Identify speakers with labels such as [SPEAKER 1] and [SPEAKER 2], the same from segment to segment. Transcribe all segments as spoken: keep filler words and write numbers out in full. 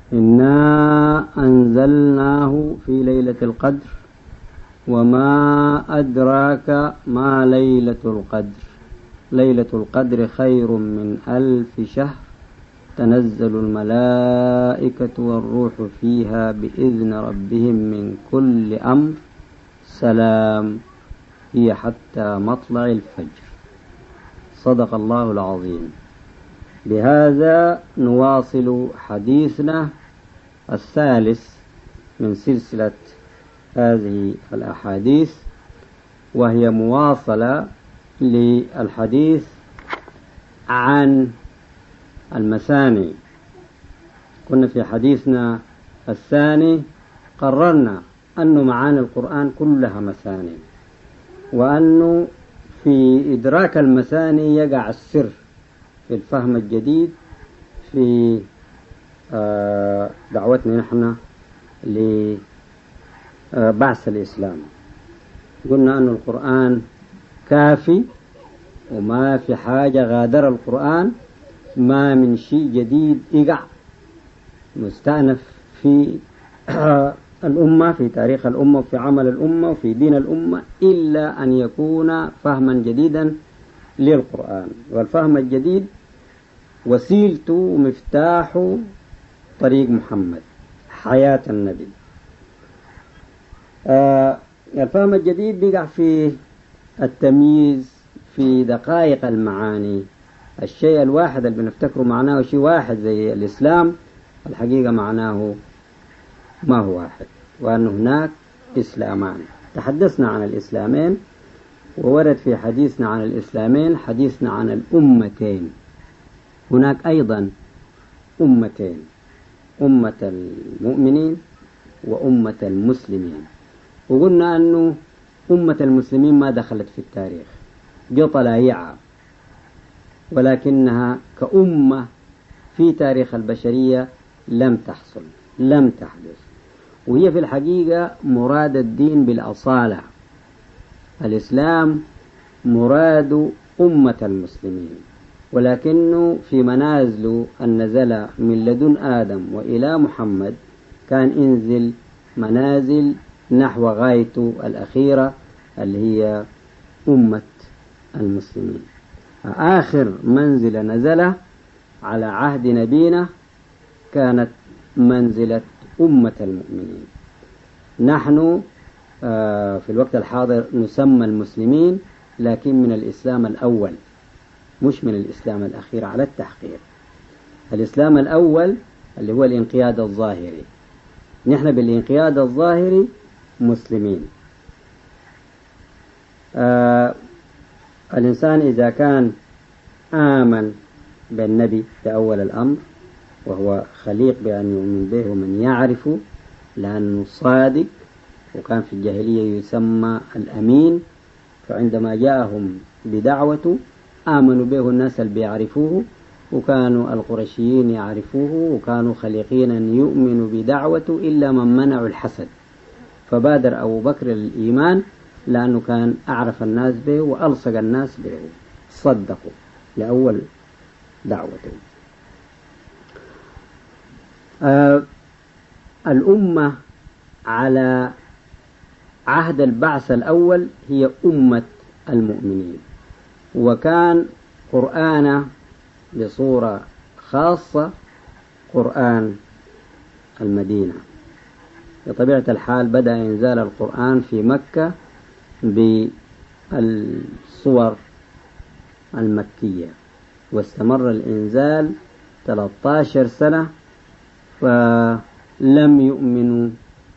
[SPEAKER 1] إنا أنزلناه في ليلة القدر وما أدراك ما ليلة القدر ليلة القدر خير من ألف شهر تنزل الملائكة والروح فيها بإذن ربهم من كل أمر سلام هي حتى مطلع الفجر. صدق الله العظيم. بهذا نواصل حديثنا الثالث من سلسلة هذه الأحاديث، وهي مواصلة للحديث عن المثاني. كنا في حديثنا الثاني قررنا أن معاني القرآن كلها مثاني، وأنه في إدراك المثاني يقع السر في الفهم الجديد في دعوتنا نحن لبعث الإسلام. قلنا أن القرآن كافي وما في حاجة غادر القرآن، ما من شيء جديد يقع مستأنف في الأمة، في تاريخ الأمة وفي عمل الأمة وفي دين الأمة، إلا أن يكون فهما جديدا للقرآن. والفهم الجديد وسيلته ومفتاح طريق محمد، حياة النبي. آه الفهم الجديد بيقع في التمييز في دقائق المعاني. الشيء الواحد اللي بنفتكره معناه شيء واحد زي الإسلام، الحقيقة معناه ما هو واحد، وأن هناك إسلامان. تحدثنا عن الإسلامين، وورد في حديثنا عن الإسلامين حديثنا عن الأمتين. هناك أيضا أمتين، أمة المؤمنين وأمة المسلمين. وقلنا أنه أمة المسلمين ما دخلت في التاريخ، جو طلايعة، ولكنها كأمة في تاريخ البشرية لم تحصل، لم تحدث. وهي في الحقيقة مراد الدين بالأصالة. الإسلام مراد أمة المسلمين، ولكنه في منازل النزل من لدن آدم وإلى محمد كان انزل منازل نحو غايته الأخيرة اللي هي أمة المسلمين. آخر منزلة نزل على عهد نبينا كانت منزلة أمة المؤمنين. نحن في الوقت الحاضر نسمى المسلمين، لكن من الإسلام الأول، مش من الإسلام الأخير على التحقيق. الإسلام الأول اللي هو الانقياد الظاهري، نحن بالانقياد الظاهري مسلمين. آه الإنسان إذا كان آمن بالنبي في أول الأمر، وهو خليق بأن يؤمن به ومن يعرفه لأنه صادق، وكان في الجاهلية يسمى الأمين، فعندما جاءهم بدعوته آمنوا به الناس اللي بيعرفوه، وكانوا القرشيين يعرفوه، وكانوا خليقين أن يؤمنوا بدعوته إلا من منعوا الحسد. فبادر أبو بكر الإيمان لأنه كان أعرف الناس به وألصق الناس به، صدقوا لأول دعوته. آه الأمة على عهد البعث الأول هي أمة المؤمنين، وكان قرآن بصورة خاصة قرآن المدينة. بطبيعة الحال بدأ إنزال القرآن في مكة بالصور المكية، واستمر الإنزال ثلاثة عشر سنة، فلم يؤمنوا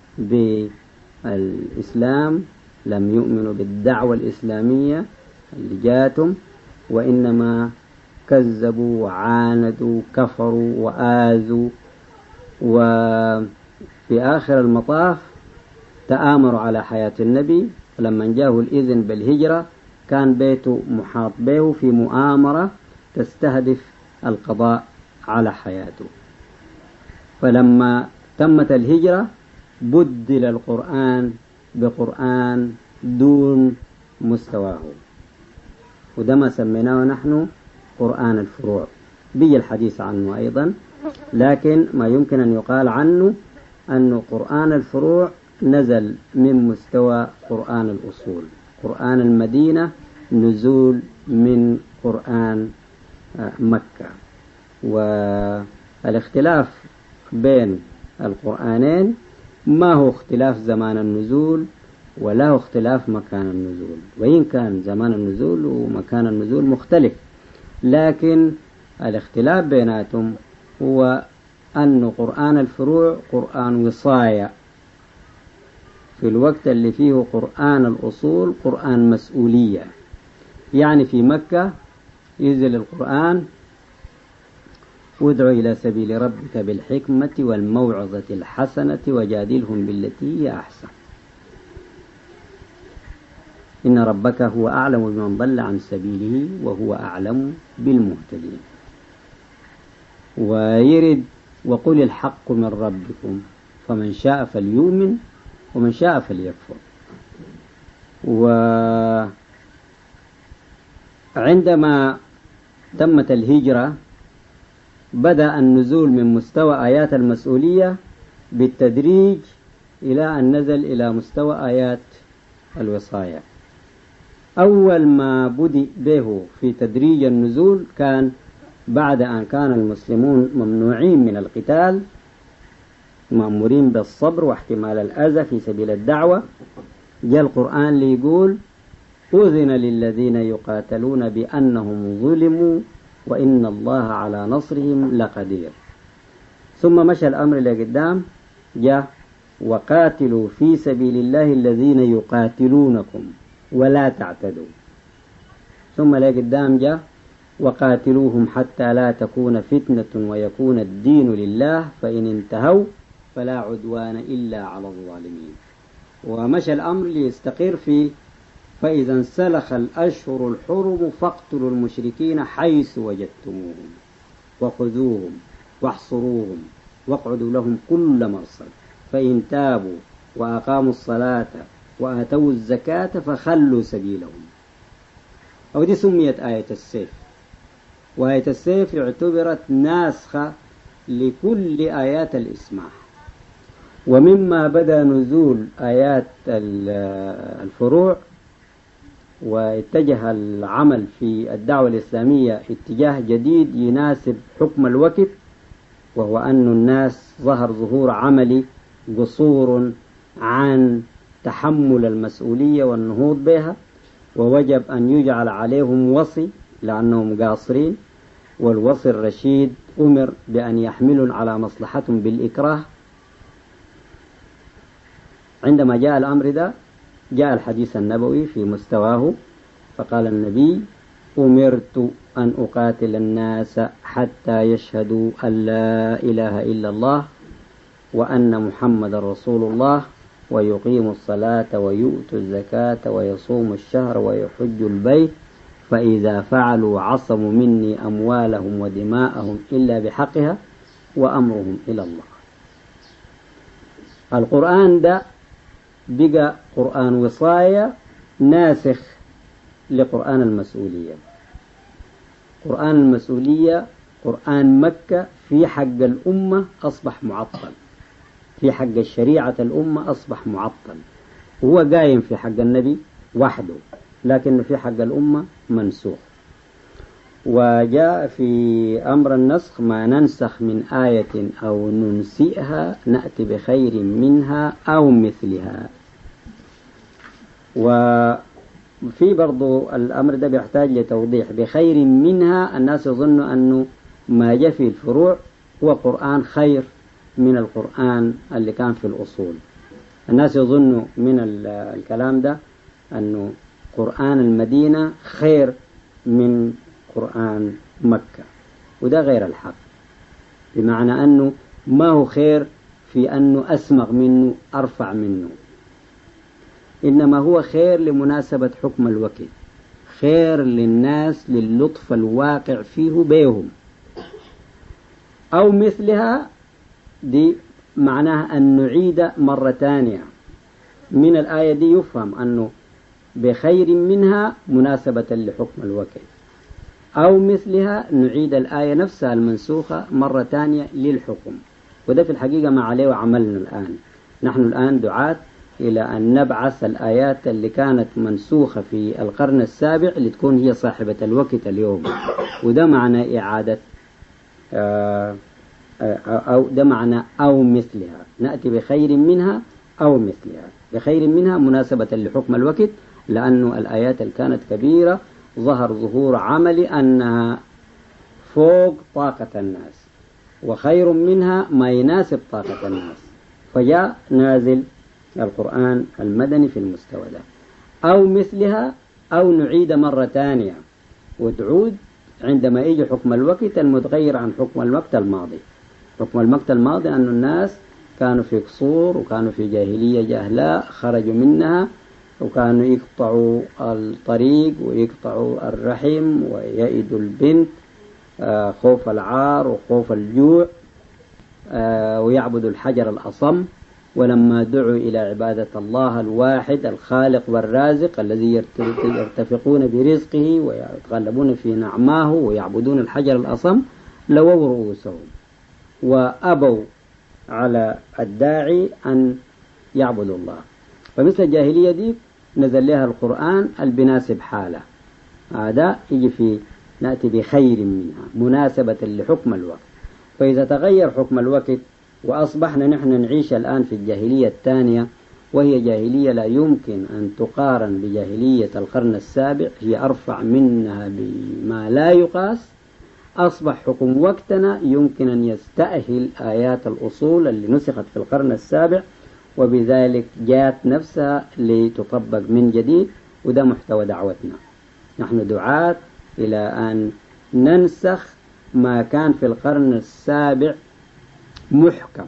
[SPEAKER 1] بالإسلام، لم يؤمنوا بالدعوة الإسلامية اللي جاتهم، وإنما كذبوا وعاندوا كفروا وآذوا، وفي آخر المطاف تآمروا على حياة النبي. فلما جاءه الإذن بالهجرة كان بيته محاط به في مؤامرة تستهدف القضاء على حياته. فلما تمت الهجرة بدل القرآن بقرآن دون مستواه، وده ما سميناه نحن قرآن الفروع. بيجي الحديث عنه أيضا لكن ما يمكن أن يقال عنه أن قرآن الفروع نزل من مستوى قرآن الأصول. قرآن المدينة نزول من قرآن مكة. والاختلاف بين القرآنين ما هو اختلاف زمان النزول ولا هو اختلاف مكان النزول، وإن كان زمان النزول ومكان النزول مختلف، لكن الاختلاف بيناتهم هو أن قرآن الفروع قرآن وصاية، في الوقت اللي فيه قرآن الأصول قرآن مسؤولية. يعني في مكة ينزل القرآن وادع إلى سبيل ربك بالحكمة والموعظة الحسنة وجادلهم بالتي هي أحسن، إن ربك هو أعلم بمن ضل عن سبيله وهو أعلم بالمهتدين. ويرد وقل الحق من ربكم فمن شاء فليؤمن ومن شاء فليكفر. وعندما تمت الهجرة بدأ النزول من مستوى آيات المسؤولية بالتدريج إلى أن نزل إلى مستوى آيات الوصاية. أول ما بدأ به في تدريج النزول كان بعد أن كان المسلمون ممنوعين من القتال، مأمورين بالصبر واحتمال الأذى في سبيل الدعوة، جاء القرآن ليقول أذن للذين يقاتلون بأنهم ظلموا وإن الله على نصرهم لقدير. ثم مشى الأمر لقدام، جاء وقاتلوا في سبيل الله الذين يقاتلونكم ولا تعتدوا. ثم لقدام جاء وقاتلوهم حتى لا تكون فتنة ويكون الدين لله فإن انتهوا فلا عدوان إلا على الظالمين. ومشى الأمر ليستقر في فإذا انسلخ الأشهر الحرم فاقتلوا المشركين حيث وجدتموهم وخذوهم واحصروهم واقعدوا لهم كل مرصد فإن تابوا وأقاموا الصلاة وآتوا الزكاة فخلوا سبيلهم. أو دي سميت آية السيف، وآية السيف اعتبرت ناسخة لكل آيات الإسماح. ومما بدأ نزول آيات الفروع واتجه العمل في الدعوة الإسلامية اتجاه جديد يناسب حكم الوقت، وهو أن الناس ظهر ظهور عملي قصور عن تحمل المسؤولية والنهوض بها، ووجب أن يجعل عليهم وصي لأنهم قاصرين، والوصي الرشيد أمر بأن يحملوا على مصلحتهم بالإكراه. عندما جاء الأمر ده جاء الحديث النبوي في مستواه، فقال النبي أمرت أن أقاتل الناس حتى يشهدوا أن لا إله إلا الله وأن محمد رسول الله ويقيموا الصلاة ويؤتوا الزكاة ويصوموا الشهر ويحجوا البيت فإذا فعلوا عصموا مني أموالهم ودماءهم إلا بحقها وأمرهم إلى الله. القرآن ده بقى قرآن وصاية ناسخ لقرآن المسؤولية. قرآن المسؤولية قرآن مكة في حق الأمة أصبح معطل، في حق الشريعة الأمة أصبح معطل، هو قايم في حق النبي وحده لكن في حق الأمة منسوخ. وجاء في أمر النسخ ما ننسخ من آية أو ننسئها نأتي بخير منها أو مثلها. وفي برضو الأمر ده بيحتاج لتوضيح. بخير منها الناس يظن أنه ما جاء في الفروع هو قرآن خير من القرآن اللي كان في الأصول. الناس يظنوا من الكلام ده أنه قرآن المدينة خير من قرآن مكة، وده غير الحق، بمعنى أنه ما هو خير في أنه أسمغ منه أرفع منه، إنما هو خير لمناسبة حكم الوقت، خير للناس للطف الواقع فيه بيهم. أو مثلها دي معناها أن نعيد مرة ثانية من الآية دي، يفهم أنه بخير منها مناسبة لحكم الوقت. أو مثلها نعيد الآية نفسها المنسوخة مرة ثانية للحكم. وده في الحقيقة ما عليه عملنا الآن. نحن الآن دعاة إلى أن نبعث الآيات اللي كانت منسوخة في القرن السابع لتكون هي صاحبة الوقت اليوم. وده معنى إعادة أو ده معنى أو مثلها، نأتي بخير منها أو مثلها. بخير منها مناسبة لحكم الوقت، لأن الآيات اللي كانت كبيرة ظهر ظهور عملي أنها فوق طاقة الناس، وخير منها ما يناسب طاقة الناس، فجاء نازل القرآن المدني في المستوى ده. أو مثلها أو نعيد مرة ثانية، وتعود عندما يجي حكم الوقت المتغير عن حكم الوقت الماضي. حكم الوقت الماضي أن الناس كانوا في قصور وكانوا في جاهلية جهلاء، خرجوا منها وكانوا يقطعوا الطريق ويقطعوا الرحم ويئدوا البنت خوف العار وخوف الجوع، ويعبدوا الحجر الأصم. ولما دعوا إلى عبادة الله الواحد الخالق والرازق الذي يرتفقون برزقه ويتغلبون في نعماه ويعبدون الحجر الأصم، لووا رؤوسهم وأبوا على الداعي أن يعبدوا الله. فمثل الجاهلية دي نزل لها القرآن البناسب حالة. هذا يجي في نأتي بخير منها مناسبة لحكم الوقت. فإذا تغير حكم الوقت وأصبحنا نحن نعيش الآن في الجاهلية الثانية، وهي جاهلية لا يمكن أن تقارن بجاهلية القرن السابع، هي أرفع منها بما لا يقاس. أصبح حكم وقتنا يمكن أن يستأهل آيات الأصول اللي نسخت في القرن السابع، وبذلك جاءت نفسها لتطبق من جديد. وده محتوى دعوتنا. نحن دعاة إلى أن ننسخ ما كان في القرن السابع محكم،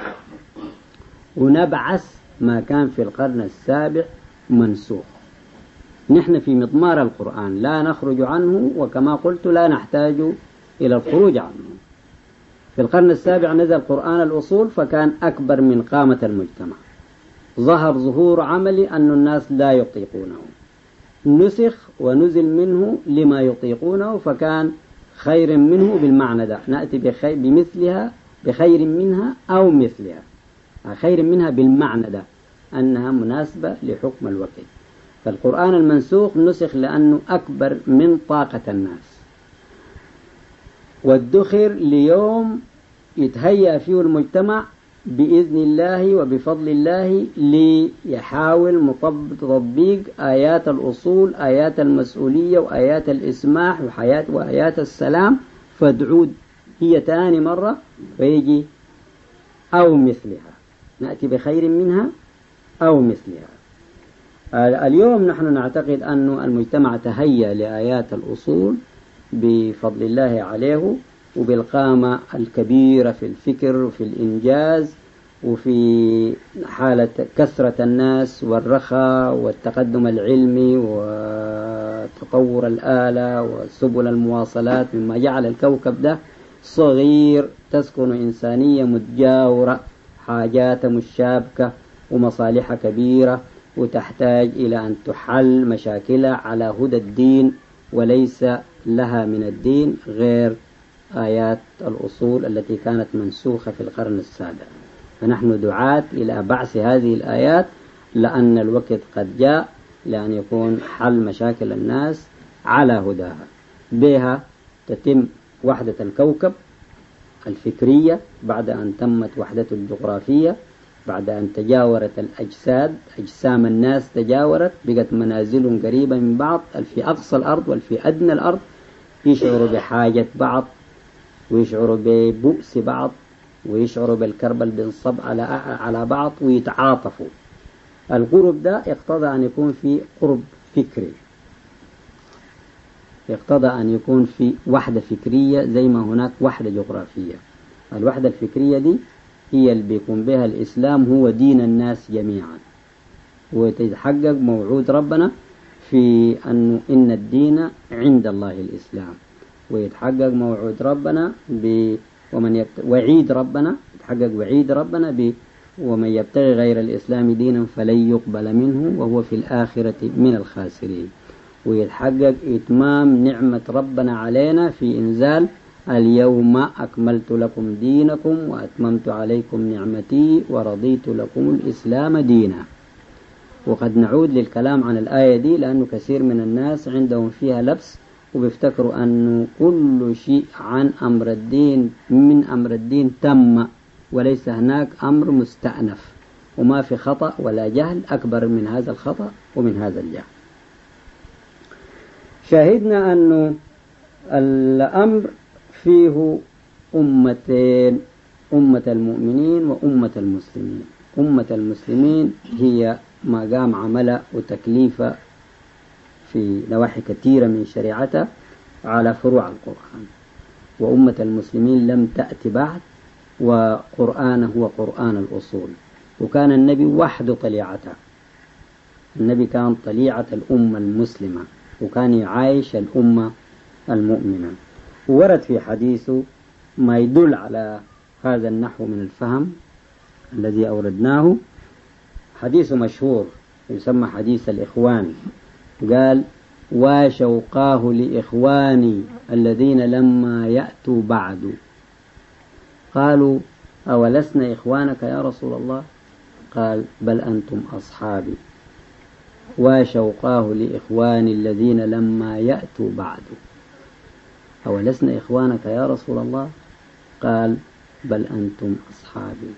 [SPEAKER 1] ونبعث ما كان في القرن السابع منسوخ. نحن في مضمار القرآن لا نخرج عنه، وكما قلت لا نحتاج إلى الخروج عنه. في القرن السابع نزل قرآن الأصول فكان أكبر من قامة المجتمع، ظهر ظهور عملي أن الناس لا يطيقونه، نسخ ونزل منه لما يطيقونه فكان خير منه بالمعنى ده. نأتي بخير بمثلها بخير منها أو مثلها، خير منها بالمعنى ده أنها مناسبة لحكم الوقت. فالقرآن المنسوخ نسخ لأنه أكبر من طاقة الناس، والدخر ليوم يتهيأ فيه المجتمع بإذن الله وبفضل الله ليحاول تطبيق آيات الأصول، آيات المسؤولية وآيات الإسماح وحياة وآيات السلام، فتعود هي تاني مرة ويجي أو مثلها. نأتي بخير منها أو مثلها. اليوم نحن نعتقد أن المجتمع تهيأ لآيات الأصول بفضل الله عليه، وبالقامة الكبيرة في الفكر وفي الإنجاز وفي حالة كثرة الناس والرخاء والتقدم العلمي وتطور الآلة وسبل المواصلات، مما جعل الكوكب ده صغير تسكن إنسانية متجاورة، حاجات مشابكة ومصالح كبيرة، وتحتاج إلى أن تحل مشاكلها على هدى الدين، وليس لها من الدين غير آيات الأصول التي كانت منسوخة في القرن السابع. فنحن دعاة إلى بعث هذه الآيات، لأن الوقت قد جاء لأن يكون حل مشاكل الناس على هداها. بها تتم وحدة الكوكب الفكرية بعد أن تمت وحدته الجغرافية، بعد أن تجاورت الأجساد، أجسام الناس تجاورت، بقت منازلهم قريبة من بعض، في أقصى الأرض والفي أدنى الأرض يشعروا بحاجة بعض، ويشعروا ببؤس بعض، ويشعروا بالكرب اللي بينصب على على بعض، ويتعاطفوا. القرب ده يقتضى أن يكون في قرب فكري، يقتضى أن يكون في وحدة فكرية زي ما هناك وحدة جغرافية. الوحدة الفكرية دي هي اللي بيكون بها الإسلام هو دين الناس جميعا، وتتحقق موعود ربنا في أن إن الدين عند الله الإسلام، ويتحقق موعود ربنا ب ومن يبت... وعيد ربنا يتحقق وعيد ربنا ب ومن يبتغي غير الإسلام دينا فلن يقبل منه وهو في الآخرة من الخاسرين. ويتحقق إتمام نعمة ربنا علينا في إنزال اليوم أكملت لكم دينكم وأتممت عليكم نعمتي ورضيت لكم الإسلام دينا. وقد نعود للكلام عن الآية دي لأنه كثير من الناس عندهم فيها لبس وبيفتكروا أنه كل شيء عن أمر الدين من أمر الدين تم، وليس هناك أمر مستأنف، وما في خطأ ولا جهل أكبر من هذا الخطأ ومن هذا الجهل. شاهدنا أنه الأمر فيه أمتين، أمة المؤمنين وأمة المسلمين. أمة المسلمين هي ما قام عمله وتكليفه في نواحي كثيرة من شريعته على فروع القرآن، وأمة المسلمين لم تأتي بعد، وقرآنه هو قرآن الأصول. وكان النبي وحده طليعته، النبي كان طليعة الأمة المسلمة، وكان يعايش الأمة المؤمنة. وورد في حديثه ما يدل على هذا النحو من الفهم الذي أوردناه. حديث مشهور يسمى حديث الإخوان، قال: وشوقاه لإخواني الذين لما يأتوا بعد. قالوا: أولسنا إخوانك يا رسول الله؟ قال: بل أنتم أصحابي. وشوقاه لإخواني الذين لما يأتوا بعد. أولسنا إخوانك يا رسول الله؟ قال: بل أنتم أصحابي.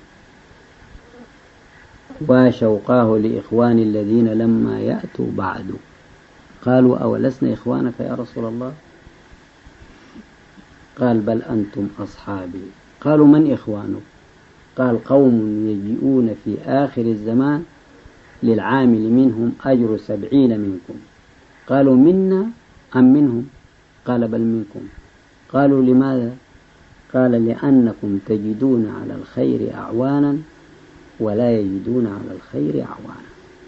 [SPEAKER 1] وشوقاه لإخواني الذين لما يأتوا بعد. قالوا: أولسنا إخوانك يا رسول الله؟ قال: بل أنتم أصحابي. قالوا: من إخوانك؟ قال: قوم يجيئون في آخر الزمان للعامل منهم أجر سبعين منكم. قالوا: منا أم منهم؟ قال: بل منكم. قالوا: لماذا؟ قال: لأنكم تجدون على الخير أعوانا ولا يجدون على الخير أعوانا.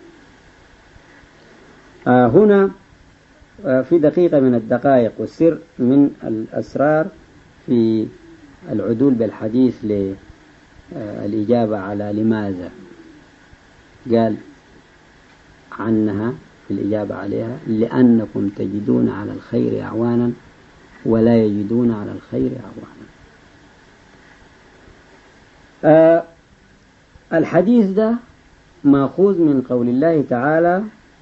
[SPEAKER 1] آه هنا آه في دقيقة من الدقائق والسر من الأسرار في العدول بالحديث للإجابة على لماذا. قال عنها في الإجابة عليها: لأنكم تجدون على الخير أعوانا ولا يجدون على الخير أعوانا. آه الحديث ده مأخوذ من قول الله تعالى: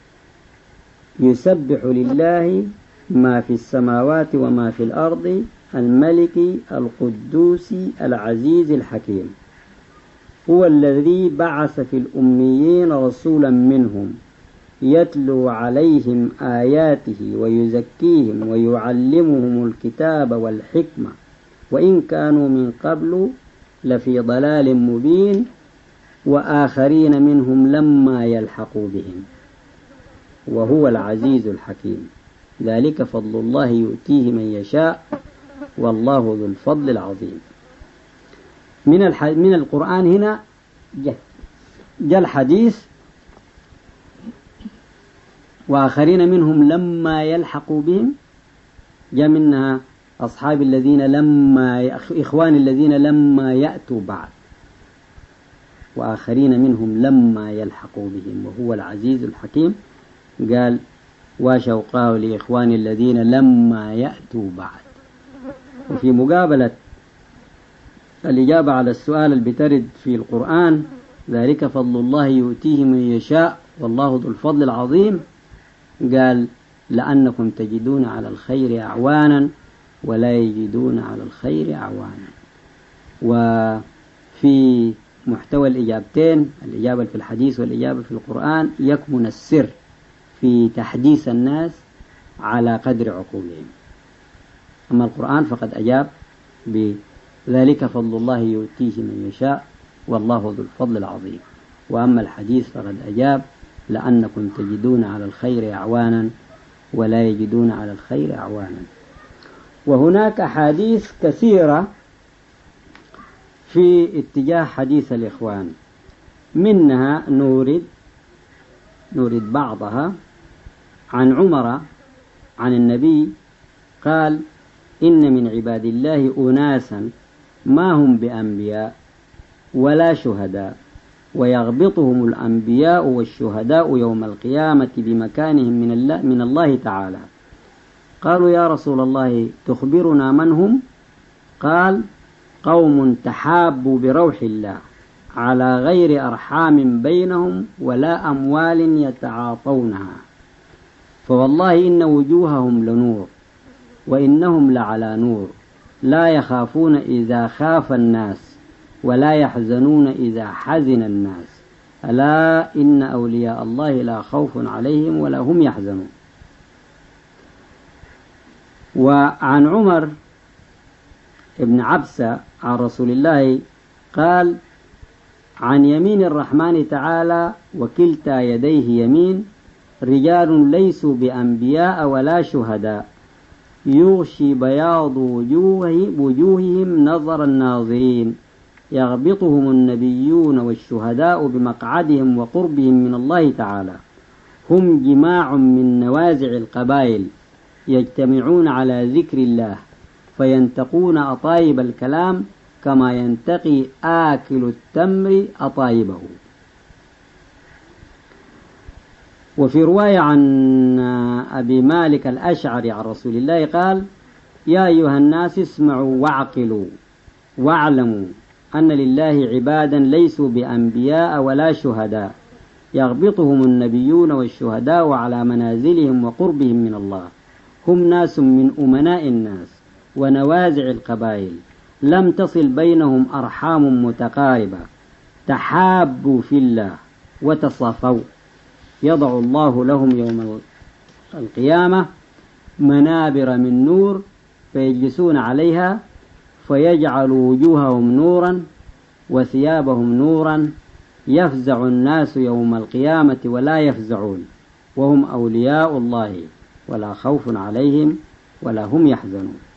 [SPEAKER 1] يسبح لله ما في السماوات وما في الأرض الملك القدوس العزيز الحكيم، هو الذي بعث في الأميين رسولا منهم يتلو عليهم آياته ويزكيهم ويعلمهم الكتاب والحكمة وإن كانوا من قبل لفي ضلال مبين وآخرين منهم لما يلحقوا بهم وهو العزيز الحكيم، ذلك فضل الله يؤتيه من يشاء والله ذو الفضل العظيم. من الح... من القرآن هنا جاء الحديث وآخرين منهم لما يلحقوا بهم، جاء منها أصحاب الذين لما إخوان الذين لما يأتوا بعد، وآخرين منهم لما يلحقوا بهم وهو العزيز الحكيم. قال: وشوقاه لإخوان الذين لما يأتوا بعد. وفي مقابلة الإجابة على السؤال اللي بترد في القرآن: ذلك فضل الله يؤتيه من يشاء والله ذو الفضل العظيم، قال: لأنكم تجدون على الخير أعوانا ولا يجدون على الخير أعوانا. وفي محتوى الإجابتين، الإجابة في الحديث والإجابة في القرآن، يكمن السر في تحديث الناس على قدر عقولهم. أما القرآن فقد أجاب بذلك فضل الله يؤتيه من يشاء والله ذو الفضل العظيم، وأما الحديث فقد أجاب: لأنكم تجدون على الخير أعوانا ولا يجدون على الخير أعوانا. وهناك أحاديث كثيرة في اتجاه حديث الإخوان، منها نورد نورد بعضها عن عمر عن النبي قال: إن من عباد الله أناسا ما هم بأنبياء ولا شهداء ويغبطهم الأنبياء والشهداء يوم القيامة بمكانهم من الله, من الله تعالى. قالوا يا رسول الله تخبرنا من هم؟ قال قوم تحابوا بروح الله على غير أرحام بينهم ولا أموال يتعاطونها، فوالله إن وجوههم لنور وإنهم لعلى نور، لا يخافون إذا خاف الناس ولا يحزنون إذا حزن الناس، ألا إن أولياء الله لا خوف عليهم ولا هم يحزنون. وعن عمر ابن عبسة عن رسول الله قال عن يمين الرحمن تعالى وكلتا يديه يمين رجال ليسوا بأنبياء ولا شهداء يغشي بياض وجوه وجوههم نظر الناظرين، يغبطهم النبيون والشهداء بمقعدهم وقربهم من الله تعالى، هم جماع من نوازع القبائل يجتمعون على ذكر الله فينتقون أطايب الكلام كما ينتقي آكل التمر أطايبه. وفي رواية عن أبي مالك الأشعري عن رسول الله قال يا أيها الناس اسمعوا واعقلوا واعلموا أن لله عبادا ليسوا بأنبياء ولا شهداء يغبطهم النبيون والشهداء على منازلهم وقربهم من الله، هم ناس من أمناء الناس ونوازع القبائل لم تصل بينهم أرحام متقاربة، تحابوا في الله وتصافوا، يضع الله لهم يوم القيامة منابر من نور فيجلسون عليها فيجعل وجوههم نورا وثيابهم نورا، يفزع الناس يوم القيامة ولا يفزعون، وهم أولياء الله ولا خوف عليهم ولا هم يحزنون.